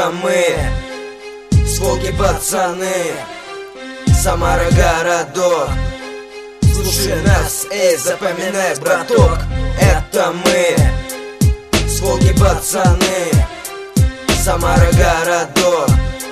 Это мы, Сволки пацаны, Самара городок. Слушай нас, эй, запоминай, браток. Это мы, Сволки пацаны, Самара городок.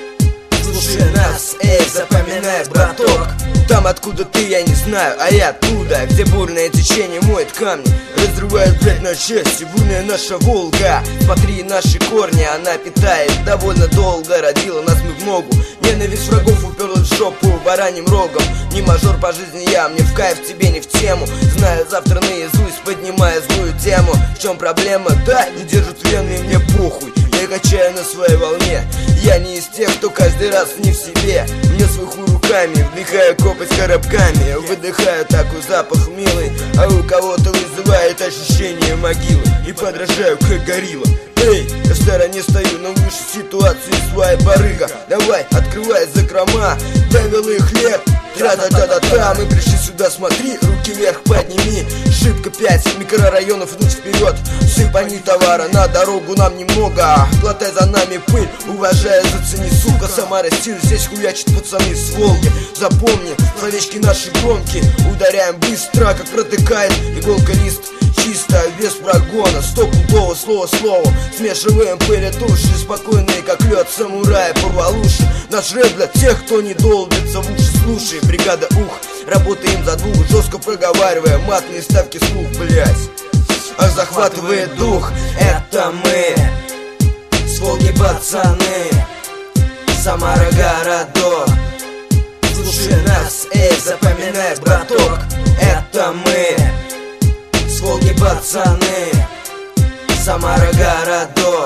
Слушай нас, эй, запоминай, браток. Там, откуда ты, я не знаю, а я оттуда, где бурное течение моет камни, разрывает, блядь, на части. Бурная наша Волга, смотри наши корни, она питает довольно долго. Родила нас мы в ногу, ненависть врагов уперлась в жопу бараньим рогом. Не мажор по жизни я, мне в кайф, тебе не в тему. Знаю завтра наизусть, поднимая злую тему. В чем проблема? Да, не держат вены, мне похуй. Я качаю на своей волне. Я не из тех, кто каждый раз не в себе. Мне свой хуй руками, вдыхаю копоть коробками, выдыхаю такой запах милый, а у кого-то вызывает ощущение могилы. И подражаю как горилла. Эй, я в стороне стою, но выше ситуации своя барыга. Давай, открывай закрома, довел их лет. Тра-та-та-та-та, мы пришли сюда, смотри, руки вверх подними. Шибко 5 микрорайонов идут вперед. Сыпани товара, на дорогу нам немного. Глотай за нами пыль, уважая, зацени, сука. Самара стиль, здесь хуячат пацаны с Волги. Запомни, словечки наши гонки. Ударяем быстро, как протыкает иголка лист. Чисто, без прогона, стопудово, слово-слово. Смешиваем пыль от уши, спокойные, как лед самурая, порвалуши. Наш рэп для тех, кто не долбится в уши. Слушай, бригада ух, работаем за двух, жестко проговаривая матные ставки слух, блять. Аж захватывает дух. Это мы, Сволки пацаны, Самара городок. Слушай нас, эй, запоминай, браток. Это мы, Сволки пацаны, Самара городок.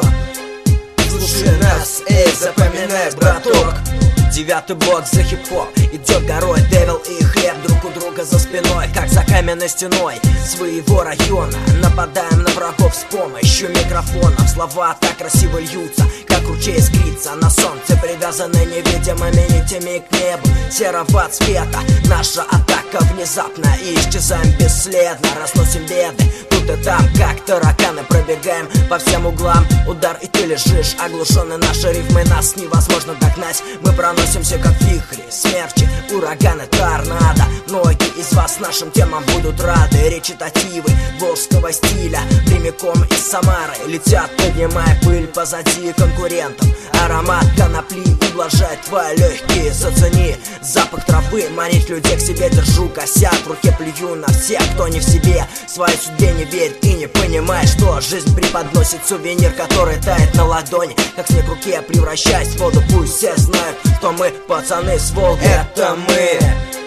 Слушай нас, эй, запоминай, браток. 9-й блок за хип-хоп, идет горой Девил и Хлеб друг у друга за спиной, как за каменной стеной своего района. Нападаем на врагов с помощью микрофонов. Слова так красиво льются, как ручей искрится. На солнце привязаны невидимыми нитями к небу серого цвета. Наша атака внезапно, и исчезаем бесследно. Разносим беды тут и там, как тараканы. Пробегаем по всем углам, удар, и ты лежишь оглушенный. Наши рифмы, нас невозможно догнать. Мы проносимся как вихри, смерчи, ураганы, торнадо. Многие из вас нашим темам будут рады. Речитативы волжского стиля прямиком из Самары летят, поднимая пыль позади конкурентов. Аромат конопли ублажает твои легкие. Зацени запах травы, манить людей к себе держу косяк. В руке плюю на всех, кто не в себе, своей судьбе не верит и не понимает, что жизнь преподносит сувенир, который тает на ладони, как снег в руке, превращаясь в воду. Пусть все знают, что мы пацаны с Волги. Это мы,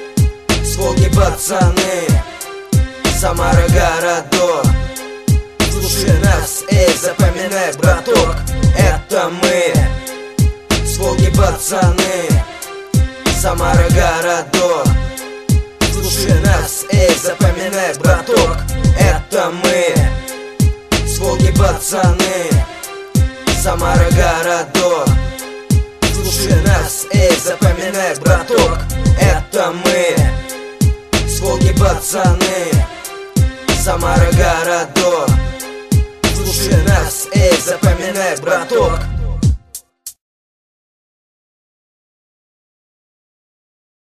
Сволки пацаны, Самара городок. Слушай нас, эй, запоминай, браток. Это мы, Сволки пацаны, Самара городок. Слушай нас, эй, запоминай, браток. Это мы, Сволки пацаны, Самара городок. Слушай нас, эй, запоминай, браток. Это мы, Сволки пацаны, Самара городок. Слушай нас, эй, запоминай, браток.